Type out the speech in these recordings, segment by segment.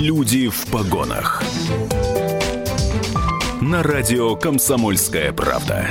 Люди в погонах. На радио «Комсомольская правда».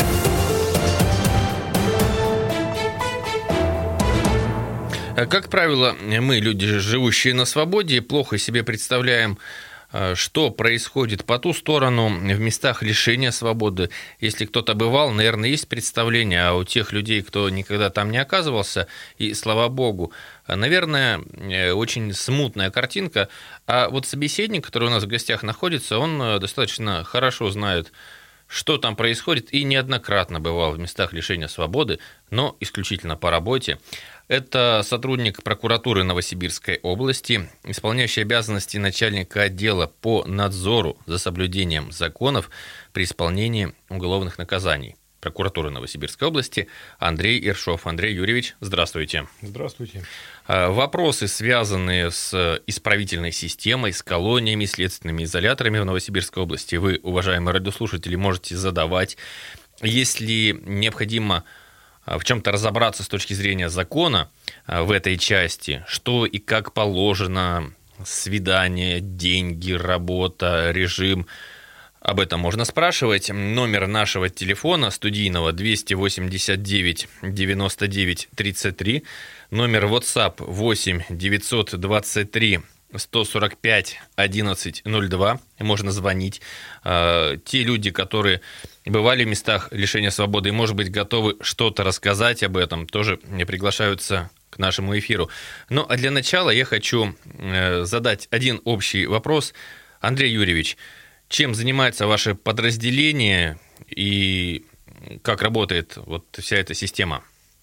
Как правило, мы, люди, живущие на свободе, плохо себе представляем, что происходит по ту сторону в местах лишения свободы. Если кто-то бывал, наверное, есть представление, а у тех людей, кто никогда там не оказывался, и слава богу, наверное, очень смутная картинка. А вот собеседник, который у нас в гостях находится, он достаточно хорошо знает, что там происходит, и неоднократно бывал в местах лишения свободы, но исключительно по работе. Это сотрудник прокуратуры Новосибирской области, исполняющий обязанности начальника отдела по надзору за соблюдением законов при исполнении уголовных наказаний прокуратуры Новосибирской области Андрей Ершов. Андрей Юрьевич, здравствуйте. Здравствуйте. Вопросы, связанные с исправительной системой, с колониями, следственными изоляторами в Новосибирской области, вы, уважаемые радиослушатели, можете задавать. Если необходимо в чем-то разобраться с точки зрения закона в этой части, что и как положено, свидание, деньги, работа, режим, об этом можно спрашивать. Номер нашего телефона студийного 289 99 33, номер WhatsApp 8 923 145 1102, можно звонить. Те люди, которые бывали в местах лишения свободы и, может быть, готовы что-то рассказать об этом, тоже приглашаются к нашему эфиру. Ну, а для начала я хочу задать один общий вопрос. Андрей Юрьевич, чем занимается ваше подразделение и как работает вот вся эта система?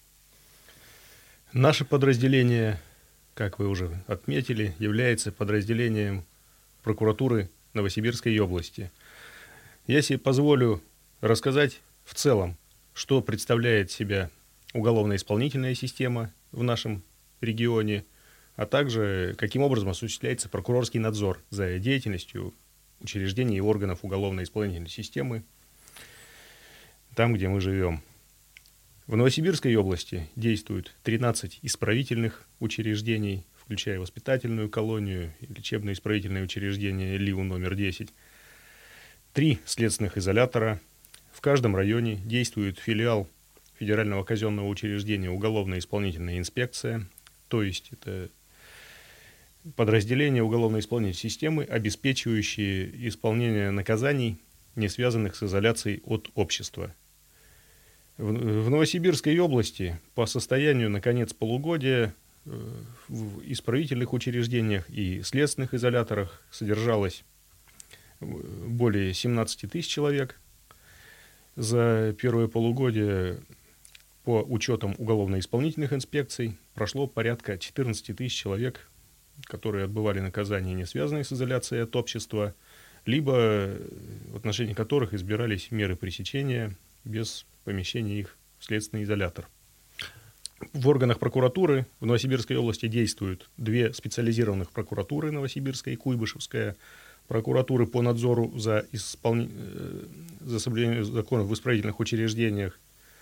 Наше подразделение, как вы уже отметили, является подразделением прокуратуры Новосибирской области. Я себе позволю рассказать в целом, что представляет себя уголовно-исполнительная система в нашем регионе, а также каким образом осуществляется прокурорский надзор за деятельностью учреждений и органов уголовно-исполнительной системы там, где мы живем. В Новосибирской области действует 13 исправительных учреждений, включая воспитательную колонию и лечебно-исправительное учреждение ЛИУ номер 10, 3 следственных изолятора. В каждом районе действует филиал Федерального казенного учреждения уголовно-исполнительная инспекция, то есть это подразделения уголовно-исполнительной системы, обеспечивающие исполнение наказаний, не связанных с изоляцией от общества. В Новосибирской области по состоянию на конец полугодия в исправительных учреждениях и следственных изоляторах содержалось более 17 тысяч человек. За первое полугодие по учетам уголовно-исполнительных инспекций прошло порядка 14 тысяч человек, которые отбывали наказания, не связанные с изоляцией от общества, либо в отношении которых избирались меры пресечения без помещения их в следственный изолятор. В органах прокуратуры в Новосибирской области действуют 2 специализированных прокуратуры, Новосибирская и Куйбышевская, прокуратуры по надзору за соблюдением законов в исправительных учреждениях.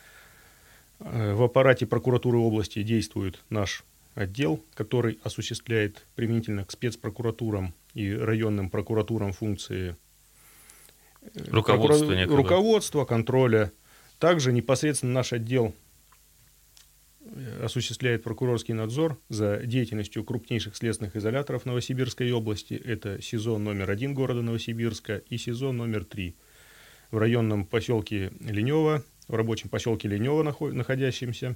В аппарате прокуратуры области действует наш отдел, который осуществляет применительно к спецпрокуратурам и районным прокуратурам функции руководства, контроля. Также непосредственно наш отдел осуществляет прокурорский надзор за деятельностью крупнейших следственных изоляторов Новосибирской области. Это СИЗО номер 1 города Новосибирска и СИЗО номер 3 в районном поселке Ленево, в рабочем поселке Ленево находящемся.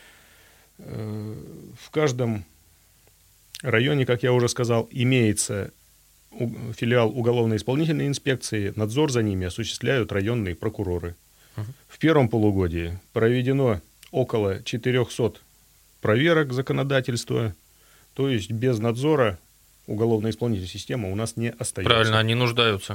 В каждом районе, как я уже сказал, имеется филиал уголовно-исполнительной инспекции. Надзор за ними осуществляют районные прокуроры. В первом полугодии проведено около 400 проверок законодательства, то есть без надзора уголовно-исполнительная система у нас не остается. Правильно, они нуждаются.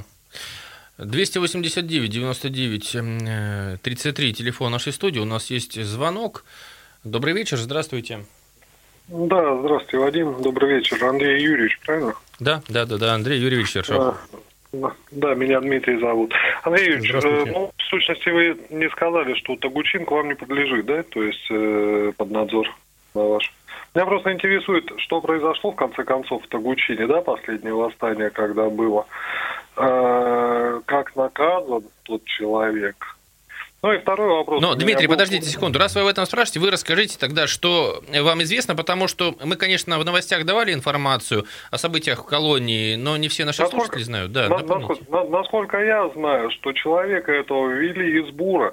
289 99 33, телефон нашей студии. У нас есть звонок. Добрый вечер, здравствуйте. Да, здравствуйте, Вадим. Добрый вечер. Андрей Юрьевич, правильно? Да, Андрей Юрьевич Ершов. Да, меня Дмитрий зовут. Андрей Юрьевич, в сущности вы не сказали, что Тогучин к вам не подлежит, да? То есть под надзор на ваш. Меня просто интересует, что произошло в конце концов в Тогучине, да, последнее восстание, когда было. Как наказан тот человек? Ну и второй вопрос. Но, Дмитрий, подождите секунду. Раз вы об этом спрашиваете, вы расскажите тогда, что вам известно, потому что мы, конечно, в новостях давали информацию о событиях в колонии, но не все наши слушатели знают. Да, насколько я знаю, что человека этого ввели из бура.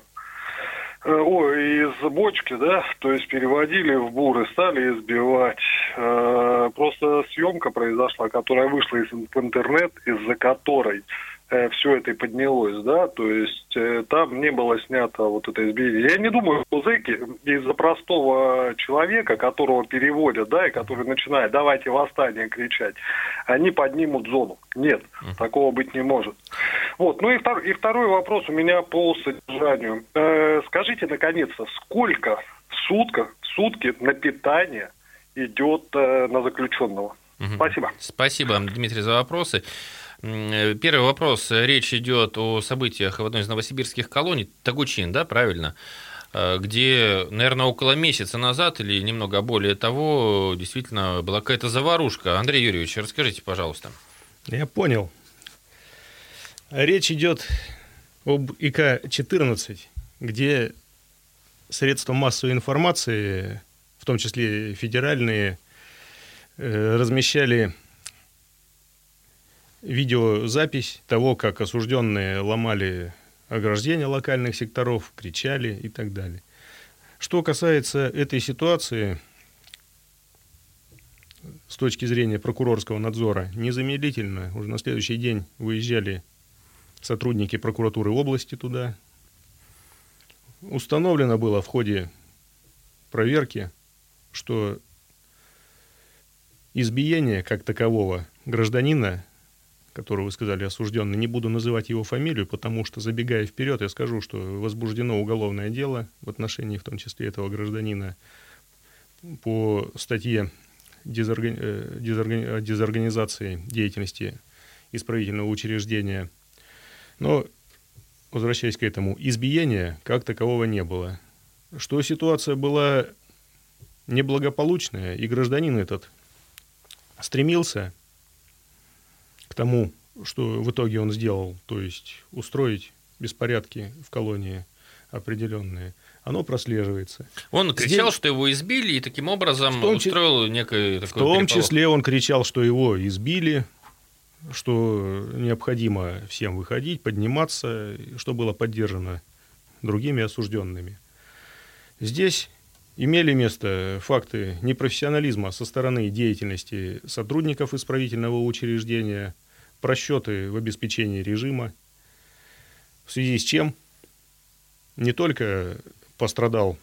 Из бочки, да, то есть переводили в бур и стали избивать. Просто съемка произошла, которая вышла в интернет, из-за которой все это и поднялось, да, то есть там не было снято вот это избиение. Я не думаю, что зэки из-за простого человека, которого переводят, да, и который начинает «давайте восстание» кричать, они поднимут зону. Нет, такого быть не может. Вот, ну и второй вопрос у меня по содержанию. Скажите, наконец-то, сколько в сутки на питание идет на заключенного? Спасибо. Спасибо, Дмитрий, за вопросы. Первый вопрос. Речь идет о событиях в одной из новосибирских колоний, Тогучин, да, правильно? Где, наверное, около месяца назад или немного более того, действительно была какая-то заварушка. Андрей Юрьевич, расскажите, пожалуйста. Я понял. Речь идет об ИК-14, где средства массовой информации, в том числе федеральные, размещали видеозапись того, как осужденные ломали ограждения локальных секторов, кричали и так далее. Что касается этой ситуации, с точки зрения прокурорского надзора, незамедлительно, уже на следующий день выезжали сотрудники прокуратуры области туда. Установлено было в ходе проверки, что избиение как такового гражданина, которого вы сказали осужденный, не буду называть его фамилию, потому что, забегая вперед, я скажу, что возбуждено уголовное дело в отношении, в том числе, этого гражданина по статье дезорганизации деятельности исправительного учреждения. Но, возвращаясь к этому, избиения как такового не было. Что ситуация была неблагополучная, и гражданин этот стремился к тому, что в итоге он сделал, то есть устроить беспорядки в колонии определенные, оно прослеживается. Он кричал, что его избили, и таким образом устроил некое такое переполох. В том числе он кричал, что его избили, что необходимо всем выходить, подниматься, что было поддержано другими осужденными. Здесь имели место факты непрофессионализма со стороны деятельности сотрудников исправительного учреждения, просчеты в обеспечении режима, в связи с чем не только пострадал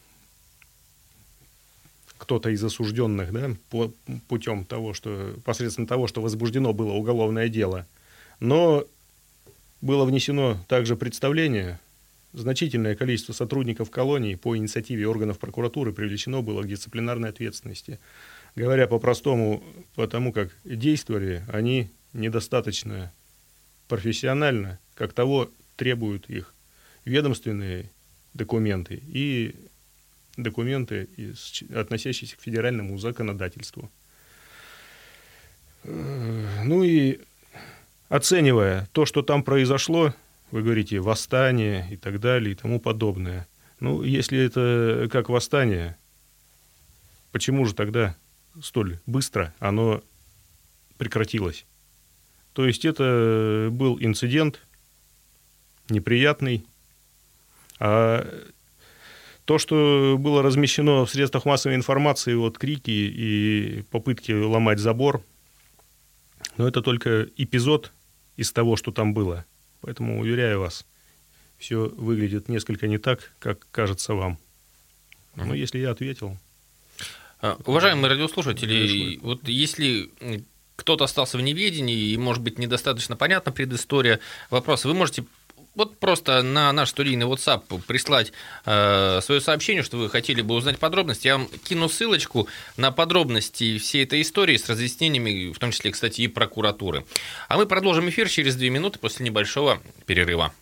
кто-то из осужденных, да, путем того, что посредством того, что возбуждено было уголовное дело, но было внесено также представление. Значительное количество сотрудников колонии по инициативе органов прокуратуры привлечено было к дисциплинарной ответственности. Говоря по-простому, потому как действовали они недостаточно профессионально, как того требуют их ведомственные документы и документы, относящиеся к федеральному законодательству. Ну и оценивая то, что там произошло, вы говорите, восстание и так далее и тому подобное. Ну, если это как восстание, почему же тогда столь быстро оно прекратилось? То есть это был инцидент неприятный, а то, что было размещено в средствах массовой информации, вот крики и попытки ломать забор, но это только эпизод из того, что там было. Поэтому, уверяю вас, все выглядит несколько не так, как кажется вам. Но если я ответил... Уважаемые радиослушатели, вот если кто-то остался в неведении и, может быть, недостаточно понятна предыстория вопроса, вы можете вот просто на наш студийный WhatsApp прислать свое сообщение, что вы хотели бы узнать подробности. Я вам кину ссылочку на подробности всей этой истории с разъяснениями, в том числе, кстати, и прокуратуры. А мы продолжим эфир через 2 минуты после небольшого перерыва.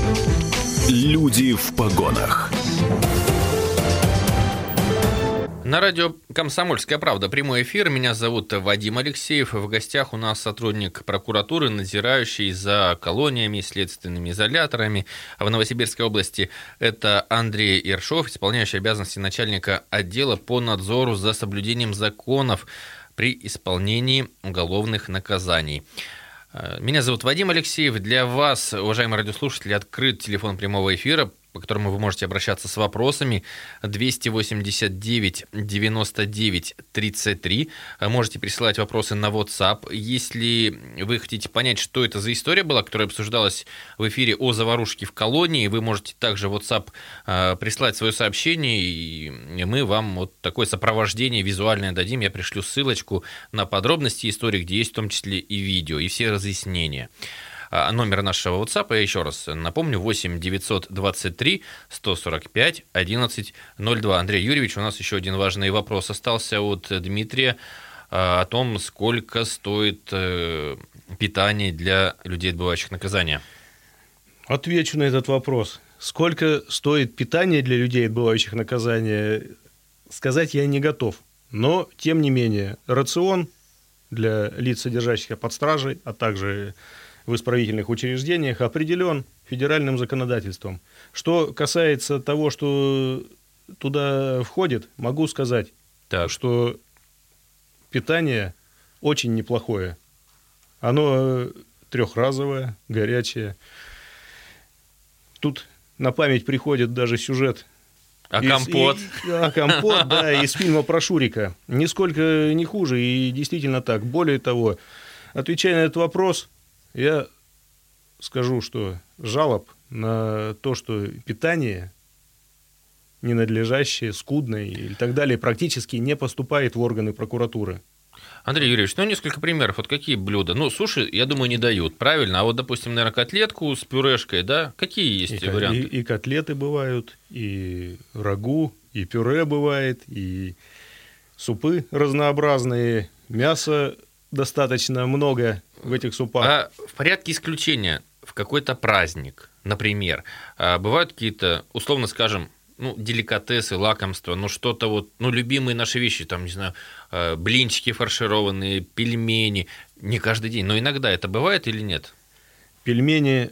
Люди в погонах. На радио «Комсомольская правда» прямой эфир. Меня зовут Вадим Алексеев. В гостях у нас сотрудник прокуратуры, надзирающий за колониями, следственными изоляторами в Новосибирской области. Это Андрей Ершов, исполняющий обязанности начальника отдела по надзору за соблюдением законов при исполнении уголовных наказаний. Меня зовут Вадим Алексеев. Для вас, уважаемые радиослушатели, открыт телефон прямого эфира, по которому вы можете обращаться с вопросами, 289 99 33. Можете присылать вопросы на WhatsApp. Если вы хотите понять, что это за история была, которая обсуждалась в эфире о заварушке в колонии, вы можете также в WhatsApp прислать свое сообщение, и мы вам вот такое сопровождение визуальное дадим. Я пришлю ссылочку на подробности истории, где есть в том числе и видео, и все разъяснения. Номер нашего WhatsApp, я еще раз напомню, 8 923 145 11 02. Андрей Юрьевич, у нас еще один важный вопрос остался от Дмитрия о том, сколько стоит питание для людей, отбывающих наказание. Отвечу на этот вопрос. Сколько стоит питание для людей, отбывающих наказание, сказать я не готов. Но, тем не менее, рацион для лиц, содержащихся под стражей, а также в исправительных учреждениях, определен федеральным законодательством. Что касается того, что туда входит, могу сказать, что питание очень неплохое. Оно трехразовое, горячее. Тут на память приходит даже сюжет. Компот? Компот, да, из фильма про Шурика. Нисколько не хуже, и действительно так. Более того, отвечая на этот вопрос, я скажу, что жалоб на то, что питание ненадлежащее, скудное и так далее, практически не поступает в органы прокуратуры. Андрей Юрьевич, несколько примеров. Вот какие блюда? Суши, я думаю, не дают, правильно? А вот, допустим, наверное, котлетку с пюрешкой, да? Какие есть варианты? И котлеты бывают, и рагу, и пюре бывает, и супы разнообразные, мясо достаточно много в этих супах. А в порядке исключения в какой-то праздник, например, бывают какие-то, условно скажем, деликатесы, лакомства, что-то вот, любимые наши вещи, там, не знаю, блинчики фаршированные, пельмени, не каждый день, но иногда это бывает или нет? Пельмени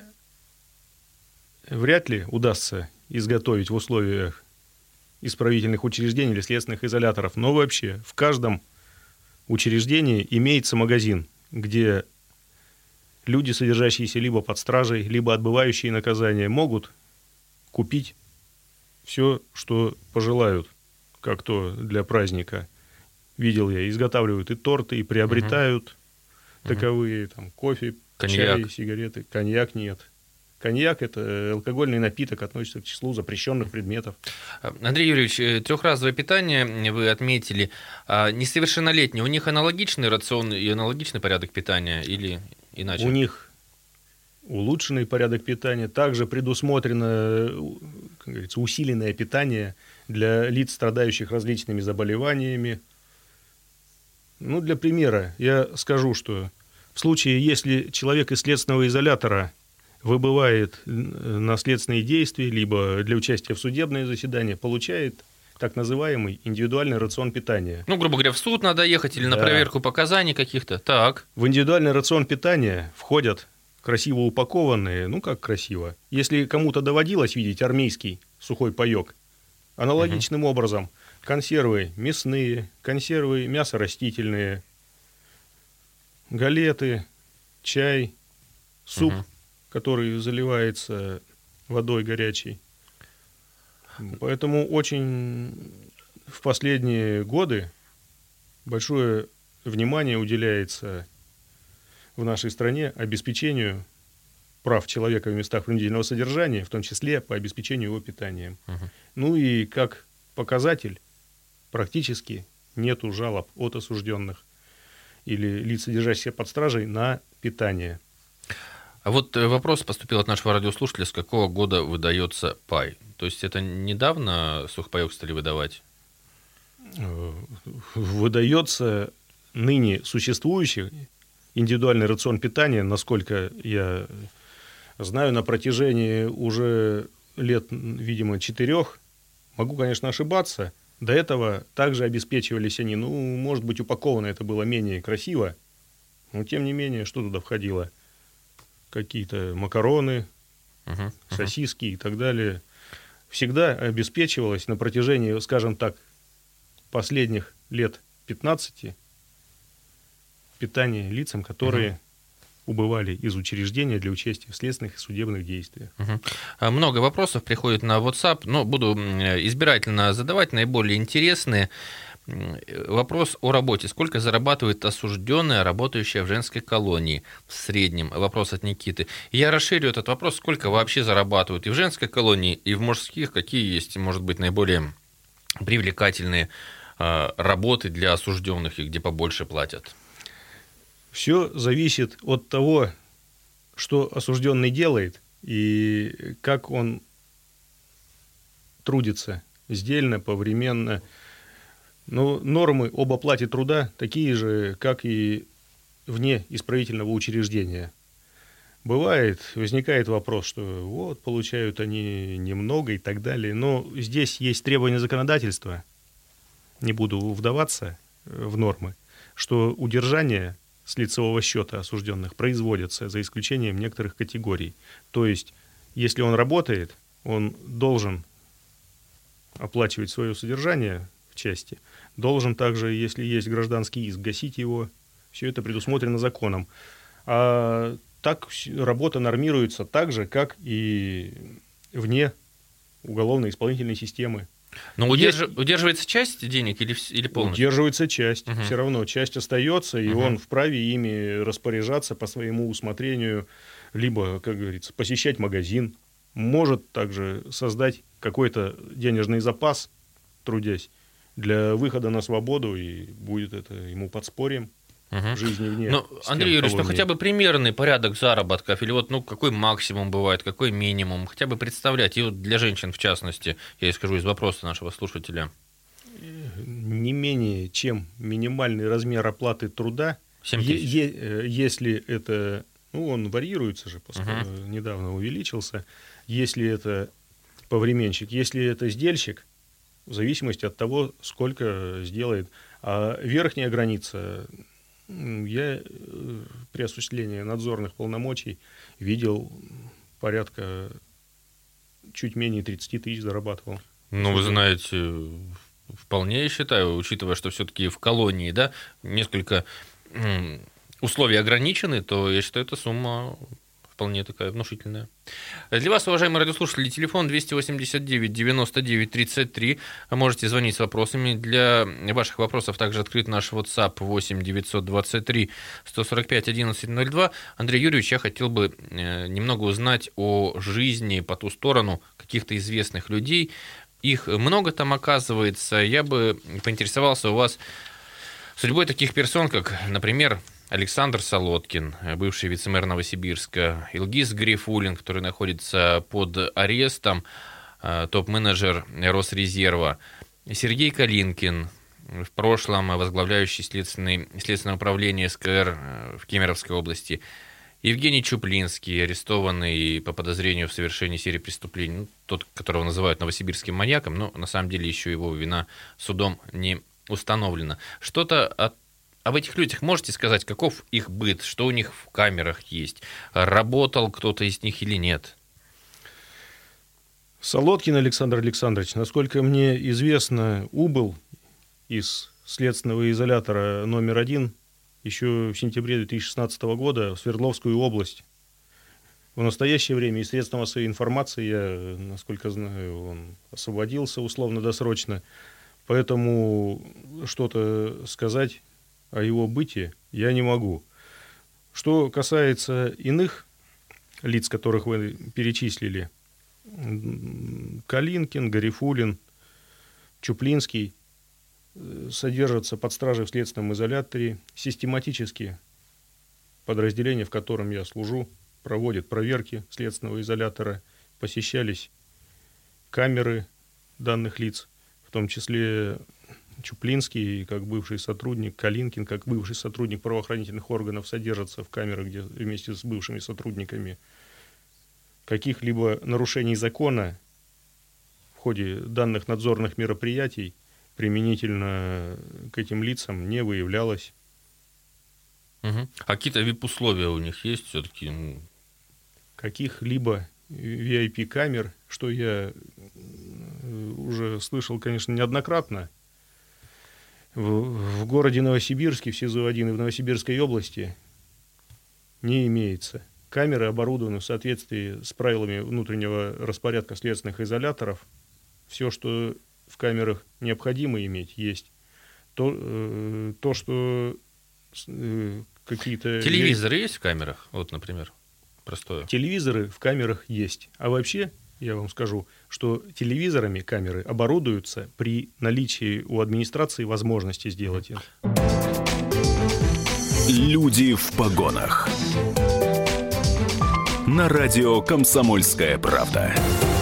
вряд ли удастся изготовить в условиях исправительных учреждений или следственных изоляторов, но вообще в каждом учреждении имеется магазин, где люди, содержащиеся либо под стражей, либо отбывающие наказание, могут купить все, что пожелают, как то для праздника. Видел я, изготавливают и торты, и приобретают таковые, там, кофе, коньяк. чай, сигареты. Коньяк нет. Коньяк – это алкогольный напиток, относится к числу запрещенных предметов. Андрей Юрьевич, трехразовое питание вы отметили. Несовершеннолетние, у них аналогичный рацион и аналогичный порядок питания или иначе? У них улучшенный порядок питания. Также предусмотрено, как говорится, усиленное питание для лиц, страдающих различными заболеваниями. Для примера я скажу, что в случае, если человек из следственного изолятора выбывает на следственные действия, либо для участия в судебное заседание, получает так называемый индивидуальный рацион питания. Грубо говоря, в суд надо ехать или на проверку показаний каких-то. Так. В индивидуальный рацион питания входят красиво упакованные, как красиво. Если кому-то доводилось видеть армейский сухой паёк, аналогичным образом консервы мясные, консервы мясорастительные, галеты, чай, суп, который заливается водой горячей. Поэтому очень в последние годы большое внимание уделяется в нашей стране обеспечению прав человека в местах принудительного содержания, в том числе по обеспечению его питанием. И как показатель, практически нету жалоб от осужденных или лиц, содержащихся под стражей, на питание. А вот вопрос поступил от нашего радиослушателя, с какого года выдается пай? То есть это недавно сухпайок стали выдавать? Выдается ныне существующий индивидуальный рацион питания, насколько я знаю, на протяжении уже лет, видимо, 4. Могу, конечно, ошибаться, До этого также обеспечивались они, может быть, упаковано это было менее красиво, но тем не менее, что туда входило? Какие-то макароны, сосиски и так далее. Всегда обеспечивалось на протяжении, скажем так, последних лет 15 питание лицам, которые убывали из учреждения для участия в следственных и судебных действиях. Много вопросов приходит на WhatsApp, но буду избирательно задавать наиболее интересные. Вопрос о работе. Сколько зарабатывает осужденная, работающая в женской колонии в среднем? Вопрос от Никиты. Я расширю этот вопрос. Сколько вообще зарабатывают и в женской колонии, и в мужских? Какие есть, может быть, наиболее привлекательные работы для осужденных и где побольше платят? Все зависит от того, что осужденный делает и как он трудится сдельно, повременно. Но нормы об оплате труда такие же, как и вне исправительного учреждения. Возникает вопрос, что получают они немного и так далее. Но здесь есть требования законодательства, не буду вдаваться в нормы, что удержание с лицевого счета осужденных производится за исключением некоторых категорий. То есть, если он работает, он должен оплачивать свое содержание в части, должен также, если есть гражданский иск, гасить его. Все это предусмотрено законом. А так работа нормируется так же, как и вне уголовно-исполнительной системы. Но удерживается часть денег или полностью? Удерживается часть. Все равно часть остается, и он вправе ими распоряжаться по своему усмотрению, либо, как говорится, посещать магазин. Может также создать какой-то денежный запас, трудясь, для выхода на свободу, и будет это ему подспорьем жизни вне. Андрей Юрьевич, хотя бы примерный порядок заработков, или какой максимум бывает, какой минимум, хотя бы представлять, и для женщин в частности, я исхожу из вопроса нашего слушателя. Не менее чем минимальный размер оплаты труда, если это, он варьируется же, поскольку недавно увеличился, если это повременщик, если это сдельщик, в зависимости от того, сколько сделает. А верхняя граница, я при осуществлении надзорных полномочий видел порядка чуть менее 30 тысяч зарабатывал. Вы знаете, вполне, я считаю, учитывая, что все-таки в колонии, несколько условий ограничены, то я считаю, эта сумма вполне такая внушительная. Для вас, уважаемые радиослушатели, телефон 289-99-33. Можете звонить с вопросами. Для ваших вопросов также открыт наш WhatsApp 8-923-145-1102. Андрей Юрьевич, я хотел бы немного узнать о жизни по ту сторону каких-то известных людей. Их много там оказывается. Я бы поинтересовался у вас судьбой таких персон, как, например, Александр Солодкин, бывший вице-мэр Новосибирска, Илгиз Гарифуллин, который находится под арестом, топ-менеджер Росрезерва, Сергей Калинкин, в прошлом возглавляющий следственное управление СКР в Кемеровской области, Евгений Чуплинский, арестованный по подозрению в совершении серии преступлений, тот, которого называют новосибирским маньяком, но на самом деле еще его вина судом не установлена. Что-то об этих людях можете сказать, каков их быт, что у них в камерах есть? Работал кто-то из них или нет? Солодкин Александр Александрович, насколько мне известно, убыл из следственного изолятора номер 1 еще в сентябре 2016 года в Свердловскую область. В настоящее время из средств массовой информации, я, насколько знаю, он освободился условно-досрочно, поэтому что-то сказать о его бытии я не могу. Что касается иных лиц, которых вы перечислили, Калинкин, Гарифуллин, Чуплинский, содержатся под стражей в следственном изоляторе. Систематически подразделение, в котором я служу, проводит проверки следственного изолятора, посещались камеры данных лиц, в том числе Чуплинский, как бывший сотрудник, Калинкин, как бывший сотрудник правоохранительных органов, содержатся в камерах, где вместе с бывшими сотрудниками. Каких-либо нарушений закона в ходе данных надзорных мероприятий применительно к этим лицам не выявлялось. А какие-то VIP-условия у них есть все-таки? Каких-либо VIP-камер, что я уже слышал, конечно, неоднократно. В городе Новосибирске, в СИЗО-1 и в Новосибирской области не имеется. Камеры оборудованы в соответствии с правилами внутреннего распорядка следственных изоляторов. Все, что в камерах необходимо иметь, есть. То что какие-то... Телевизоры есть в камерах? Вот, например, простое. Телевизоры в камерах есть. А вообще, я вам скажу, что телевизорами камеры оборудуются при наличии у администрации возможности сделать это. Люди в погонах. На радио «Комсомольская правда».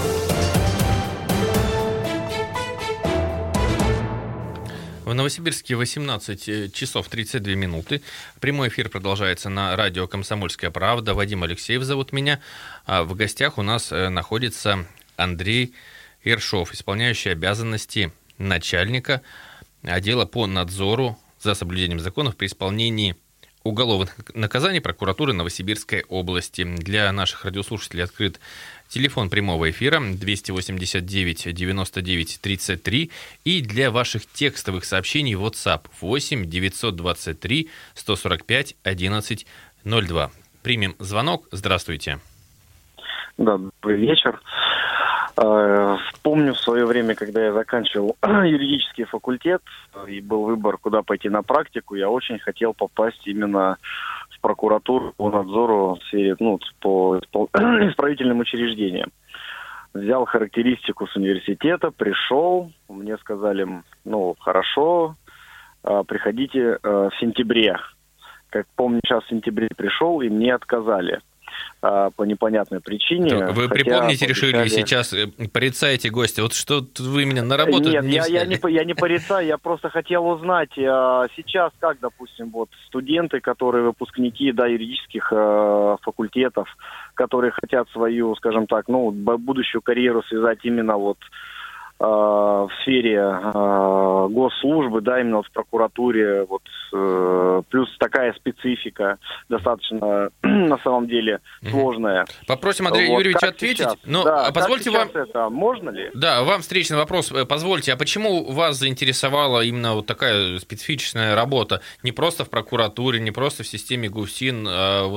В Новосибирске 18 часов 32 минуты. Прямой эфир продолжается на радио «Комсомольская правда». Вадим Алексеев зовут меня. А в гостях у нас находится Андрей Ершов, исполняющий обязанности начальника отдела по надзору за соблюдением законов при исполнении уголовных наказаний прокуратуры Новосибирской области. Для наших радиослушателей открыт телефон прямого эфира 289 99 33 и для ваших текстовых сообщений WhatsApp 8 923 145 11 02. Примем звонок. Здравствуйте. Да, добрый вечер. Помню в свое время, когда я заканчивал юридический факультет и был выбор, куда пойти на практику, я очень хотел попасть именно в прокуратуру по надзору в сфере, по исправительным учреждениям. Взял характеристику с университета, пришел, мне сказали, хорошо, приходите в сентябре. Как помню, сейчас в сентябре пришел, и мне отказали по непонятной причине. Вы припомните, решили сейчас порицаете гостя. Вот что вы меня на работу Нет, не я не порицаю, я просто хотел узнать, сейчас как, допустим, студенты, которые выпускники, юридических факультетов, которые хотят свою, скажем так, будущую карьеру связать именно в сфере госслужбы, именно в прокуратуре, плюс такая специфика достаточно, на самом деле, сложная. Попросим Андрея Юрьевича ответить. Позвольте вам... это можно ли? Да, вам встречный вопрос. Позвольте, а почему вас заинтересовала именно такая специфичная работа? Не просто в прокуратуре, не просто в системе ГУФСИН, а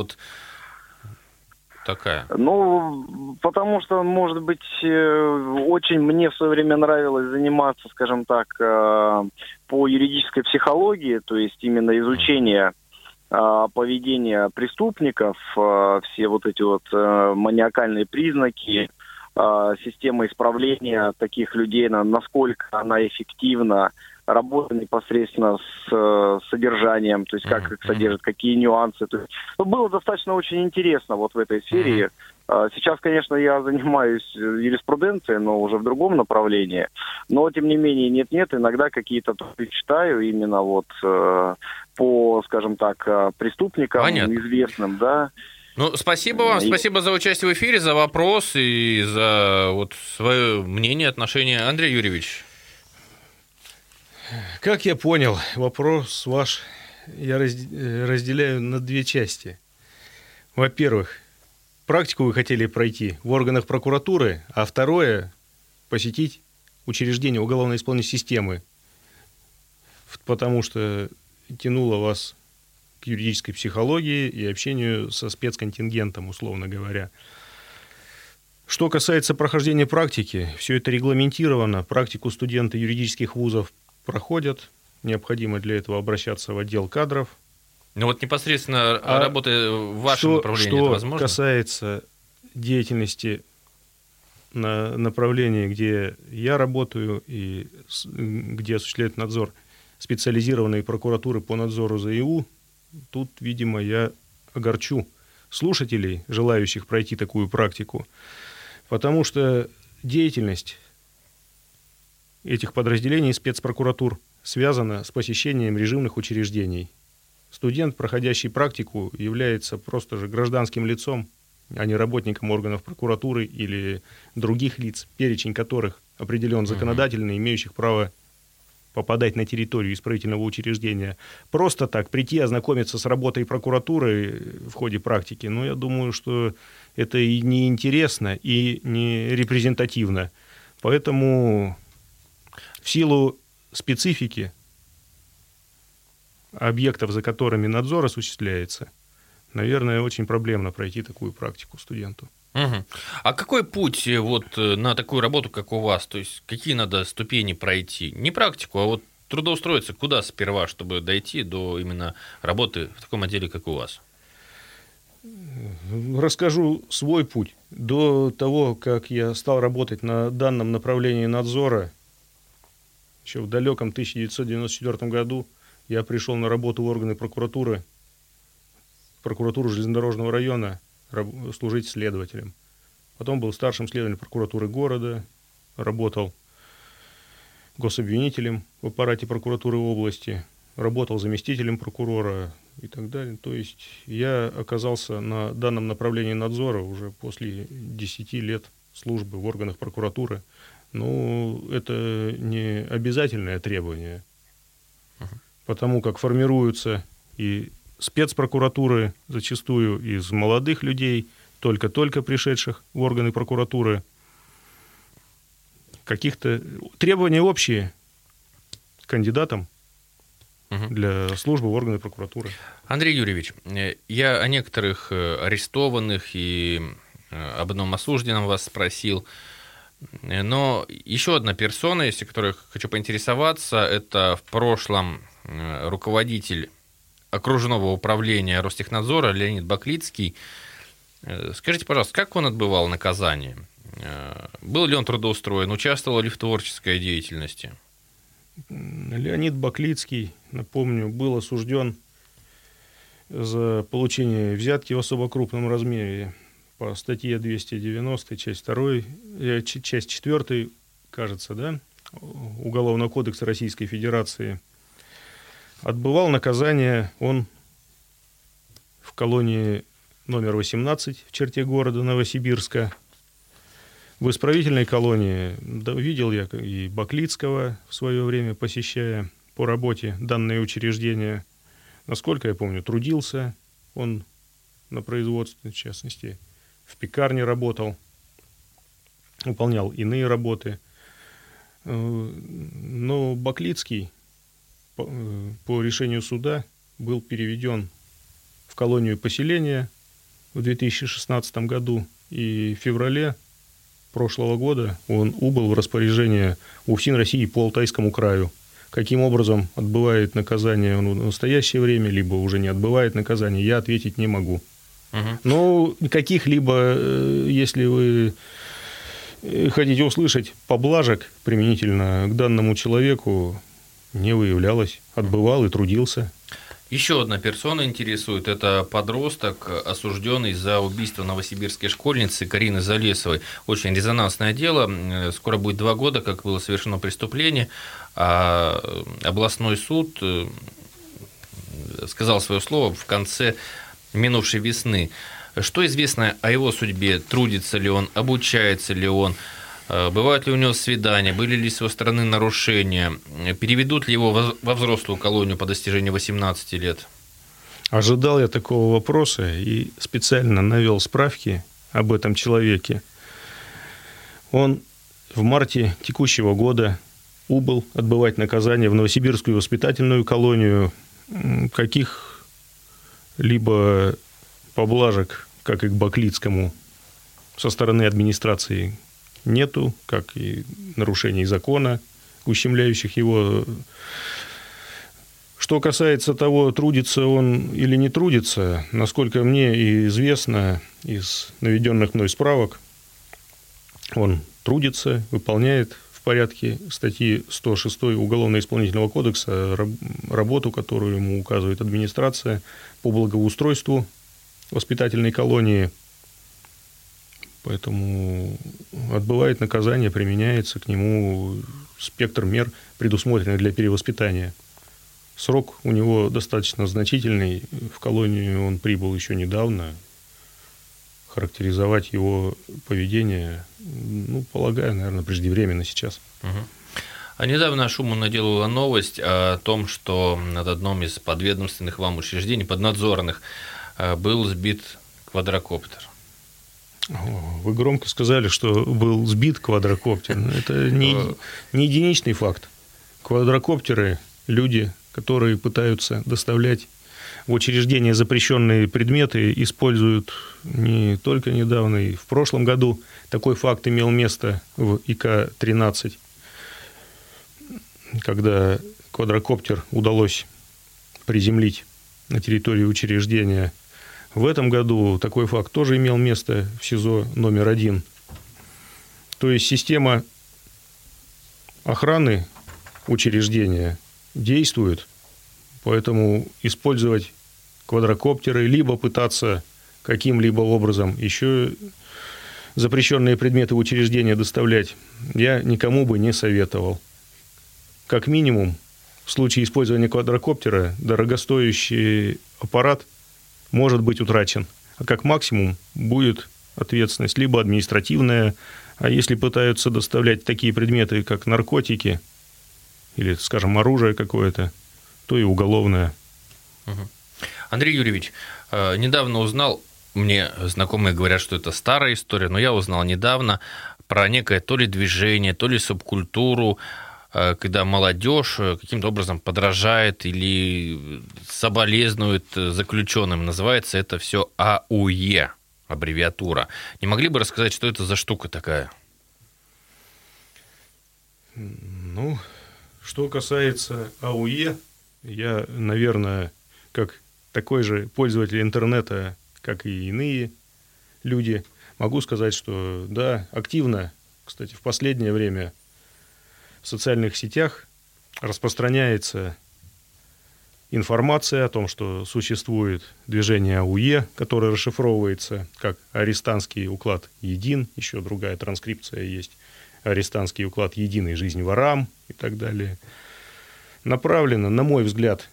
такая? Потому что, может быть, очень мне в свое время нравилось заниматься, скажем так, по юридической психологии, то есть именно изучение поведения преступников, все эти маниакальные признаки, система исправления таких людей, насколько она эффективна, работа непосредственно с содержанием, то есть как их содержат, какие нюансы. То есть, было достаточно очень интересно в этой сфере. Сейчас, конечно, я занимаюсь юриспруденцией, но уже в другом направлении. Но, тем не менее, нет-нет, иногда какие-то читаю именно по, скажем так, преступникам. Понятно. Известным, да. Спасибо вам, спасибо за участие в эфире, за вопрос и за свое мнение, отношение. Андрей Юрьевич. Как я понял, вопрос ваш я разделяю на две части. Во-первых, практику вы хотели пройти в органах прокуратуры, а второе – посетить учреждение уголовно-исполнительной системы, потому что тянуло вас к юридической психологии и общению со спецконтингентом, условно говоря. Что касается прохождения практики, все это регламентировано. Практику студенты юридических вузов проходят. Необходимо для этого обращаться в отдел кадров. Непосредственно работая в вашем направлении, это возможно? Что касается деятельности на направлении, где я работаю и где осуществляет надзор специализированные прокуратуры по надзору за ИУ, тут, видимо, я огорчу слушателей, желающих пройти такую практику, потому что деятельность этих подразделений спецпрокуратур связана с посещением режимных учреждений. Студент, проходящий практику, является просто же гражданским лицом, а не работником органов прокуратуры или других лиц, перечень которых определен законодательно, имеющих право попадать на территорию исправительного учреждения. Просто так прийти, ознакомиться с работой прокуратуры в ходе практики, я думаю, что это и не интересно, и не репрезентативно. Поэтому в силу специфики объектов, за которыми надзор осуществляется, наверное, очень проблемно пройти такую практику студенту. Угу. А какой путь на такую работу, как у вас? То есть какие надо ступени пройти? Не практику, а трудоустроиться куда сперва, чтобы дойти до именно работы в таком отделе, как у вас? Расскажу свой путь. До того, как я стал работать на данном направлении надзора, еще в далеком 1994 году я пришел на работу в органы прокуратуру железнодорожного района, служить следователем. Потом был старшим следователем прокуратуры города, работал гособвинителем в аппарате прокуратуры области, работал заместителем прокурора и так далее. То есть я оказался на данном направлении надзора уже после 10 лет службы в органах прокуратуры. Это не обязательное требование, потому как формируются и спецпрокуратуры зачастую из молодых людей, только-только пришедших в органы прокуратуры. Каких-то требования общие к кандидатам для службы в органы прокуратуры. Андрей Юрьевич, я о некоторых арестованных и об одном осужденном вас спросил, но еще одна персона, если которой хочу поинтересоваться, это в прошлом руководитель окружного управления Ростехнадзора Леонид Баклицкий. Скажите, пожалуйста, как он отбывал наказание? Был ли он трудоустроен? Участвовал ли в творческой деятельности? Леонид Баклицкий, напомню, был осужден за получение взятки в особо крупном размере по статье 290, часть 2, часть 4, кажется, да, Уголовного кодекса Российской Федерации. Отбывал наказание он в колонии номер 18 в черте города Новосибирска. В исправительной колонии видел я и Баклицкого в свое время, посещая по работе данное учреждение. Насколько я помню, трудился он на производстве, в частности, в пекарне работал, выполнял иные работы. Но Баклицкий по решению суда был переведен в колонию поселения в 2016 году, и в феврале прошлого года он убыл в распоряжение УФСИН России по Алтайскому краю. Каким образом отбывает наказание он в настоящее время, либо уже не отбывает наказание, я ответить не могу. Но каких-либо, если вы хотите услышать, поблажек применительно к данному человеку не выявлялось. Отбывал и трудился. Еще одна персона интересует. Это подросток, осужденный за убийство новосибирской школьницы Карины Залесовой. Очень резонансное дело. Скоро будет 2 года, как было совершено преступление. А областной суд сказал свое слово в конце минувшей весны. Что известно о его судьбе? Трудится ли он? Обучается ли он? Бывают ли у него свидания? Были ли с его стороны нарушения? Переведут ли его во взрослую колонию по достижении 18 лет? Ожидал я такого вопроса и специально навел справки об этом человеке. Он в марте текущего года убыл отбывать наказание в Новосибирскую воспитательную колонию. Каких-либо поблажек, как и к Баклицкому, со стороны администрации нету, как и нарушений закона, ущемляющих его. Что касается того, трудится он или не трудится, насколько мне известно из наведенных мной справок, он трудится, выполняет в порядке статьи 106 Уголовно-исполнительного кодекса работу, которую ему указывает администрация по благоустройству воспитательной колонии. Поэтому отбывает наказание, применяется к нему спектр мер, предусмотренных для перевоспитания. Срок у него достаточно значительный. В колонию он прибыл еще недавно. Характеризовать его поведение, полагаю, наверное, преждевременно сейчас. А недавно шуму наделала новость о том, что над одном из подведомственных вам учреждений, поднадзорных, был сбит квадрокоптер. Вы громко сказали, что был сбит квадрокоптер. Это не единичный факт. Квадрокоптеры – люди, которые пытаются доставлять в учреждения запрещенные предметы, используют не только недавно, и в прошлом году такой факт имел место в ИК-13, когда квадрокоптер удалось приземлить на территории учреждения. В этом году такой факт тоже имел место в СИЗО номер 1. То есть система охраны учреждения действует, поэтому использовать квадрокоптеры, либо пытаться каким-либо образом еще запрещенные предметы в учреждение доставлять, я никому бы не советовал. Как минимум, в случае использования квадрокоптера дорогостоящий аппарат может быть утрачен, а как максимум будет ответственность либо административная, а если пытаются доставлять такие предметы, как наркотики или, скажем, оружие какое-то, то и уголовная. Андрей Юрьевич, недавно узнал, мне знакомые говорят, что это старая история, но я узнал недавно про некое то ли движение, то ли субкультуру, когда молодежь каким-то образом подражает или соболезнует заключенным. Называется это все АУЕ, аббревиатура. Не могли бы рассказать, что это за штука такая? Ну, что касается АУЕ, я, наверное, как такой же пользователь интернета, как и иные люди, могу сказать, что да, активно, кстати, в последнее время в социальных сетях распространяется информация о том, что существует движение АУЕ, которое расшифровывается как «Арестантский уклад един», еще другая транскрипция есть, «Арестантский уклад единой жизни ворам» и так далее. Направлена, на мой взгляд,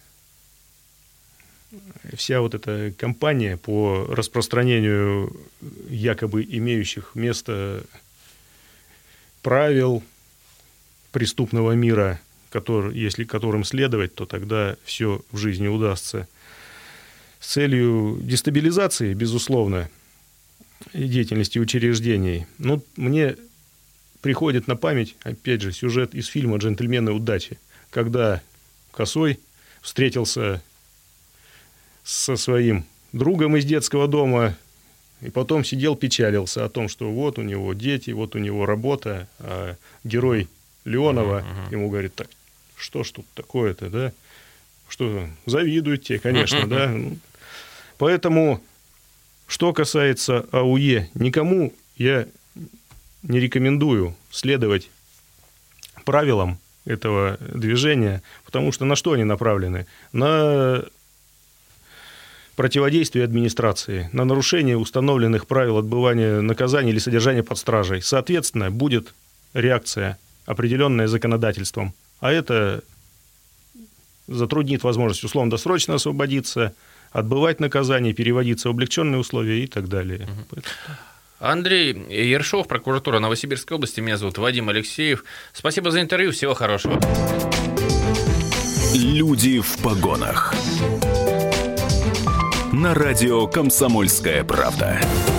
вся вот эта кампания по распространению якобы имеющих место правил преступного мира, если которым следовать, то тогда все в жизни удастся. С целью дестабилизации, безусловно, деятельности учреждений. Ну, мне приходит на память, опять же, сюжет из фильма «Джентльмены удачи», когда Косой встретился со своим другом из детского дома и потом сидел, печалился о том, что вот у него дети, вот у него работа, а герой Леонова ему говорит: так, что ж тут такое-то, да? Что, завидуют тебе, конечно, да? Поэтому, что касается АУЕ, никому я не рекомендую следовать правилам этого движения, потому что на что они направлены? На противодействие администрации, на нарушение установленных правил отбывания наказания или содержания под стражей. Соответственно, будет реакция, определенная законодательством. А это затруднит возможность условно-досрочно освободиться, отбывать наказание, переводиться в облегченные условия и так далее. Андрей Ершов, прокуратура Новосибирской области. Меня зовут Вадим Алексеев. Спасибо за интервью. Всего хорошего. Люди в погонах. На радио «Комсомольская правда».